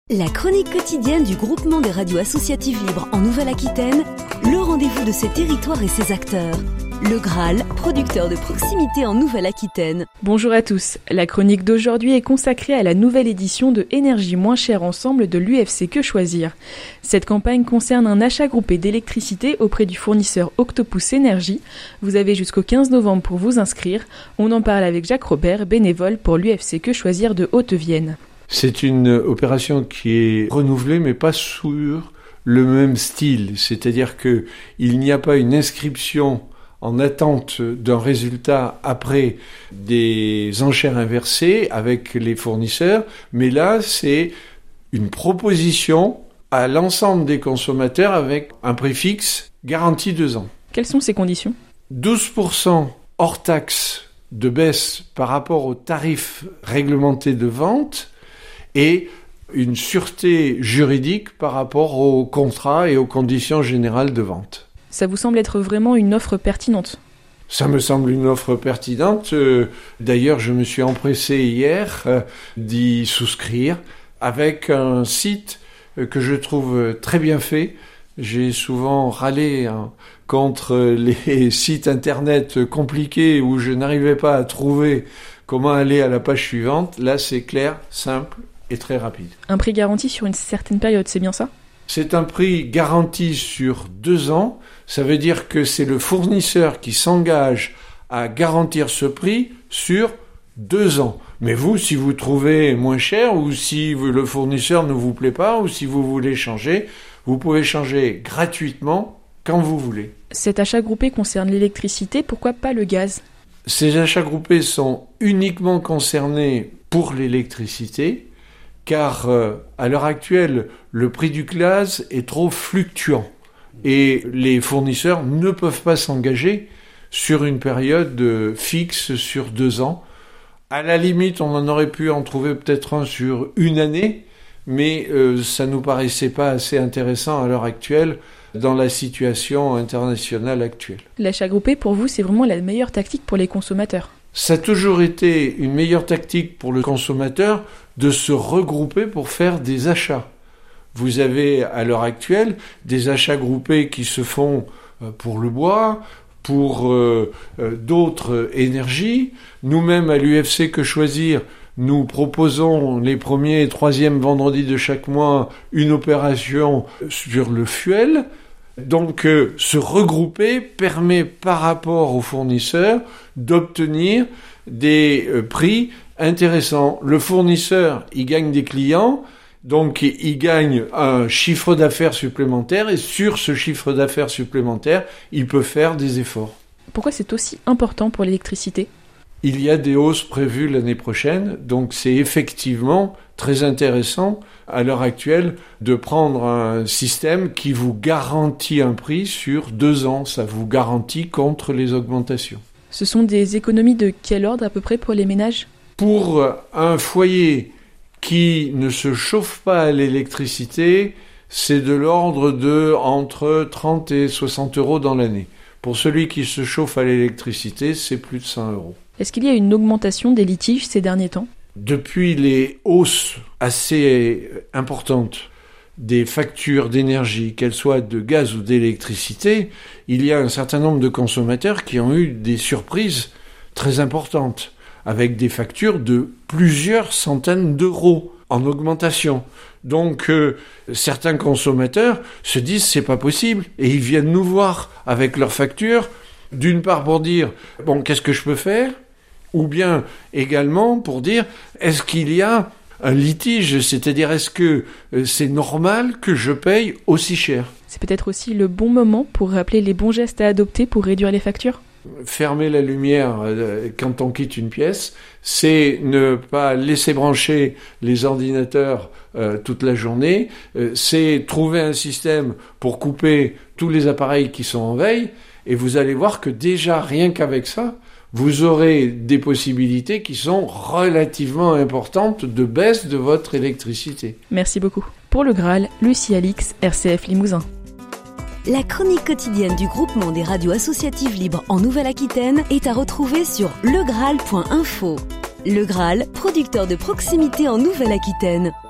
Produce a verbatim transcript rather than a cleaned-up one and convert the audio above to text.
La chronique quotidienne du groupement des radios associatives libres en Nouvelle-Aquitaine, le rendez-vous de ses territoires et ses acteurs. Le Graal, producteur de proximité en Nouvelle-Aquitaine. Bonjour à tous, la chronique d'aujourd'hui est consacrée à la nouvelle édition de Énergie moins chère ensemble de l'U F C Que Choisir. Cette campagne concerne un achat groupé d'électricité auprès du fournisseur Octopus Énergie. Vous avez jusqu'au quinze novembre pour vous inscrire. On en parle avec Jacques Robert, bénévole pour l'U F C Que Choisir de Haute-Vienne. C'est une opération qui est renouvelée, mais pas sur le même style. C'est-à-dire qu'il n'y a pas une inscription en attente d'un résultat après des enchères inversées avec les fournisseurs, mais là, c'est une proposition à l'ensemble des consommateurs avec un prix fixe garanti deux ans. Quelles sont ces conditions ? douze pour cent hors taxe de baisse par rapport aux tarifs réglementés de vente et une sûreté juridique par rapport aux contrats et aux conditions générales de vente. Ça vous semble être vraiment une offre pertinente ? Ça me semble une offre pertinente. D'ailleurs, je me suis empressé hier d'y souscrire avec un site que je trouve très bien fait. J'ai souvent râlé hein, contre les sites internet compliqués où je n'arrivais pas à trouver comment aller à la page suivante. Là, c'est clair, simple et très rapide. Un prix garanti sur une certaine période, c'est bien ça ? C'est un prix garanti sur deux ans. Ça veut dire que c'est le fournisseur qui s'engage à garantir ce prix sur deux ans. Mais vous, si vous trouvez moins cher ou si le fournisseur ne vous plaît pas ou si vous voulez changer, vous pouvez changer gratuitement quand vous voulez. Cet achat groupé concerne l'électricité, pourquoi pas le gaz ? Ces achats groupés sont uniquement concernés pour l'électricité, car euh, à l'heure actuelle, le prix du gaz est trop fluctuant et les fournisseurs ne peuvent pas s'engager sur une période euh, fixe sur deux ans. À la limite, on en aurait pu en trouver peut-être un sur une année, mais euh, ça nous paraissait pas assez intéressant à l'heure actuelle dans la situation internationale actuelle. L'achat groupé, pour vous, c'est vraiment la meilleure tactique pour les consommateurs ? Ça a toujours été une meilleure tactique pour le consommateur de se regrouper pour faire des achats. Vous avez à l'heure actuelle des achats groupés qui se font pour le bois, pour euh, euh, d'autres énergies. Nous-mêmes à l'U F C Que Choisir, nous proposons les premiers et troisièmes vendredis de chaque mois une opération sur le fuel. Donc, euh, se regrouper permet par rapport aux fournisseurs d'obtenir des euh, prix intéressants. Le fournisseur, il gagne des clients, donc il gagne un chiffre d'affaires supplémentaire et sur ce chiffre d'affaires supplémentaire, il peut faire des efforts. Pourquoi c'est aussi important pour l'électricité ? Il y a des hausses prévues l'année prochaine, donc c'est effectivement très intéressant à l'heure actuelle de prendre un système qui vous garantit un prix sur deux ans. Ça vous garantit contre les augmentations. Ce sont des économies de quel ordre à peu près pour les ménages ? Pour un foyer qui ne se chauffe pas à l'électricité, c'est de l'ordre de entre trente et soixante euros dans l'année. Pour celui qui se chauffe à l'électricité, c'est plus de cent euros. Est-ce qu'il y a une augmentation des litiges ces derniers temps ? Depuis les hausses assez importantes des factures d'énergie, qu'elles soient de gaz ou d'électricité, il y a un certain nombre de consommateurs qui ont eu des surprises très importantes, avec des factures de plusieurs centaines d'euros en augmentation. Donc euh, certains consommateurs se disent c'est pas possible et ils viennent nous voir avec leurs factures, d'une part pour dire bon qu'est-ce que je peux faire ? Ou bien également pour dire, est-ce qu'il y a un litige ? C'est-à-dire, est-ce que c'est normal que je paye aussi cher ? C'est peut-être aussi le bon moment pour rappeler les bons gestes à adopter pour réduire les factures ? Fermer la lumière quand on quitte une pièce, c'est ne pas laisser brancher les ordinateurs euh, toute la journée, euh, c'est trouver un système pour couper tous les appareils qui sont en veille, et vous allez voir que déjà, rien qu'avec ça, vous aurez des possibilités qui sont relativement importantes de baisse de votre électricité. Merci beaucoup. Pour le Graal, Lucie Alix, R C F Limousin. La chronique quotidienne du groupement des radios associatives libres en Nouvelle-Aquitaine est à retrouver sur le graal point info. Le Graal, producteur de proximité en Nouvelle-Aquitaine.